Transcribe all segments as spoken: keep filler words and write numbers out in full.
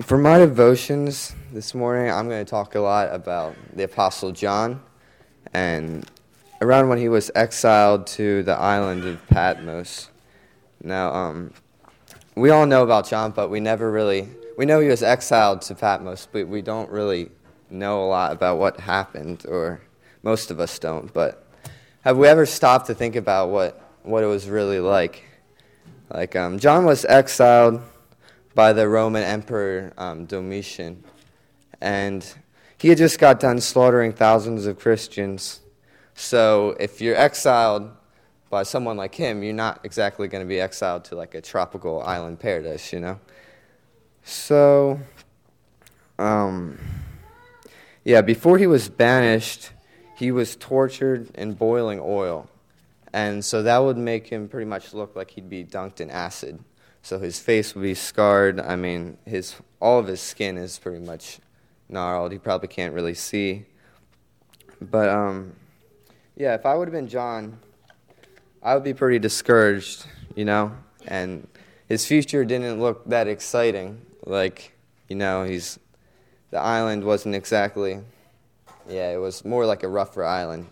For my devotions this morning, I'm going to talk a lot about the Apostle John and around when he was exiled to the island of Patmos. Now, um, we all know about John, but we never really, we know he was exiled to Patmos, but we don't really know a lot about what happened, or most of us don't. But have we ever stopped to think about what, what it was really like? Like, um, John was exiled by the Roman Emperor um, Domitian, and he had just got done slaughtering thousands of Christians. So if you're exiled by someone like him, you're not exactly going to be exiled to like a tropical island paradise, you know? So, um, yeah, before he was banished, he was tortured in boiling oil, and so that would make him pretty much look like he'd be dunked in acid. So his face would be scarred. I mean, his all of his skin is pretty much gnarled. He probably can't really see. But, um, yeah, if I would have been John, I would be pretty discouraged, you know? And his future didn't look that exciting. Like, you know, he's the island wasn't exactly, yeah, it was more like a rougher island.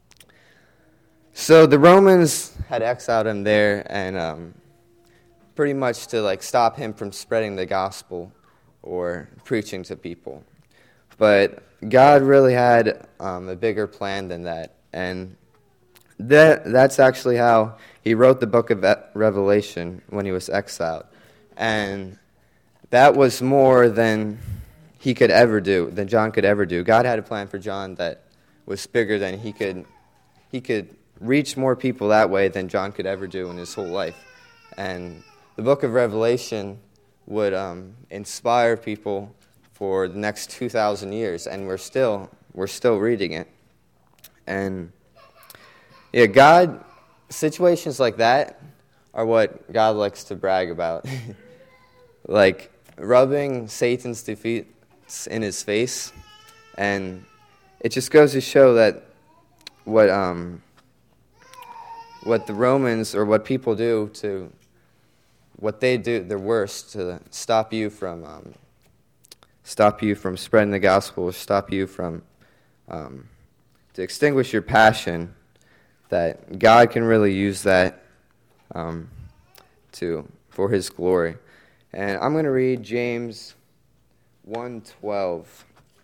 So the Romans had exiled him there, and um, pretty much to like stop him from spreading the gospel or preaching to people. But God really had um, a bigger plan than that, and that that's actually how he wrote the book of Revelation when he was exiled. And that was more than he could ever do, than John could ever do. God had a plan for John that was bigger than he could he could reach more people that way than John could ever do in his whole life. And the book of Revelation would um, inspire people for the next two thousand years, and we're still we're still reading it. And yeah, God, situations like that are what God likes to brag about. Like rubbing Satan's defeats in his face, and it just goes to show that what um what the Romans or what people do to what they do their worst to stop you from um, stop you from spreading the gospel, stop you from um, to extinguish your passion, that God can really use that um, to for His glory. And I'm going to read James one twelve.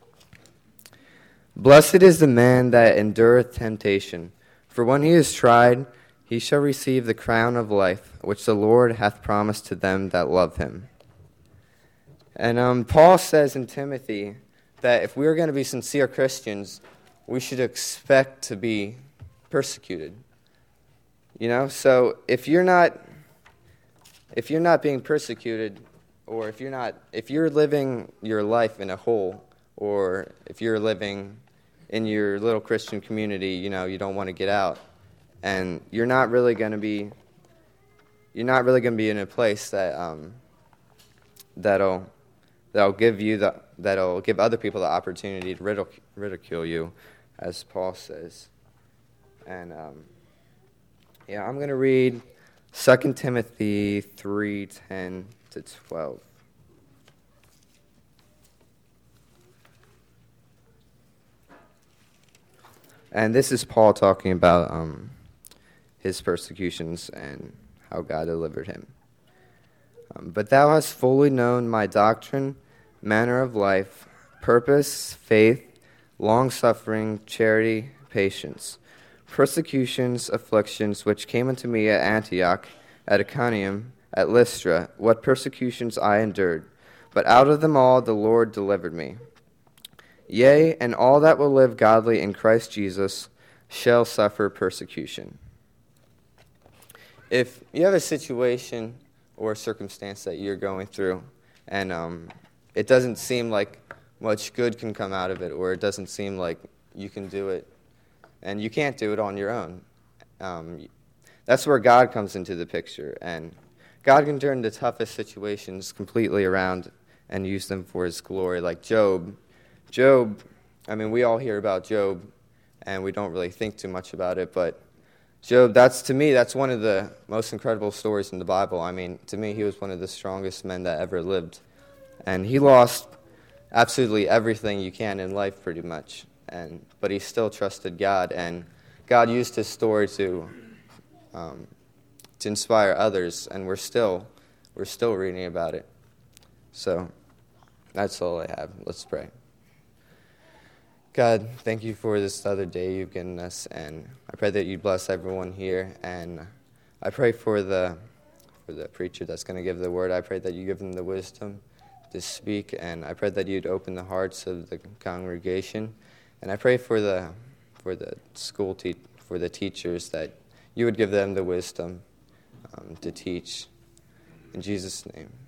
Blessed is the man that endureth temptation, for when he is tried, he shall receive the crown of life, which the Lord hath promised to them that love him. And um, Paul says in Timothy that if we are going to be sincere Christians, we should expect to be persecuted. You know, so if you're not, if you're not being persecuted, or if you're not, if you're living your life in a hole, or if you're living in your little Christian community, you know, you don't want to get out, and you're not really going to be, you're not really going to be in a place that um, that'll that'll give you the that'll give other people the opportunity to ridic- ridicule you, as Paul says. And um, yeah, I'm going to read Second Timothy three ten to twelve. And this is Paul talking about um, his persecutions and how God delivered him. Um, but thou hast fully known my doctrine, manner of life, purpose, faith, long-suffering, charity, patience, persecutions, afflictions, which came unto me at Antioch, at Iconium, at Lystra, what persecutions I endured. But out of them all the Lord delivered me. Yea, and all that will live godly in Christ Jesus shall suffer persecution. If you have a situation or a circumstance that you're going through, and um, it doesn't seem like much good can come out of it, or it doesn't seem like you can do it, and you can't do it on your own, um, that's where God comes into the picture, and God can turn the toughest situations completely around and use them for His glory, like Job. Job, I mean, we all hear about Job, and we don't really think too much about it, but Job, that's, to me, that's one of the most incredible stories in the Bible. I mean, to me, he was one of the strongest men that ever lived. And he lost absolutely everything you can in life pretty much, and but he still trusted God, and God used his story to um, to inspire others, and we're still we're still reading about it. So that's all I have. Let's pray. God, thank you for this other day you've given us, and I pray that you bless everyone here, and I pray for the for the preacher that's going to give the word. I pray that you give them the wisdom to speak, and I pray that you'd open the hearts of the congregation, and I pray for the for the school te- for the teachers that you would give them the wisdom um, to teach. In Jesus' name.